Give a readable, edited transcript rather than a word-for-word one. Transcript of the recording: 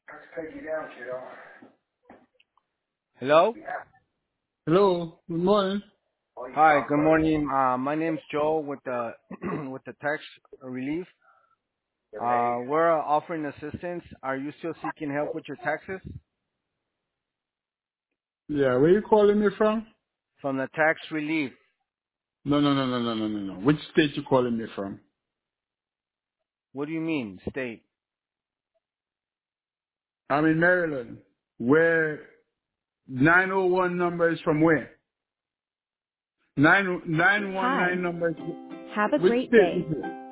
Hello? Hello, good morning. Hi, good morning. My name's Joe with the with the tax relief. We're offering assistance. Are you still seeking help with your taxes? Yeah, where you calling me from? From the tax relief. No. Which state you calling me from? What do you mean, state? I'm in Maryland. Where 901 number is from where? 919 Hi. number is Have a which great state day. is it?